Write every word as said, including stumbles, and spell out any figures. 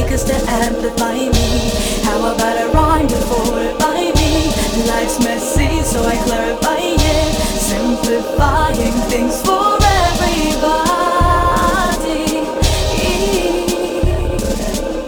speakers to amplify me. How about a rhyme to fortify me? Life's messy, so I clarify it, simplifying things for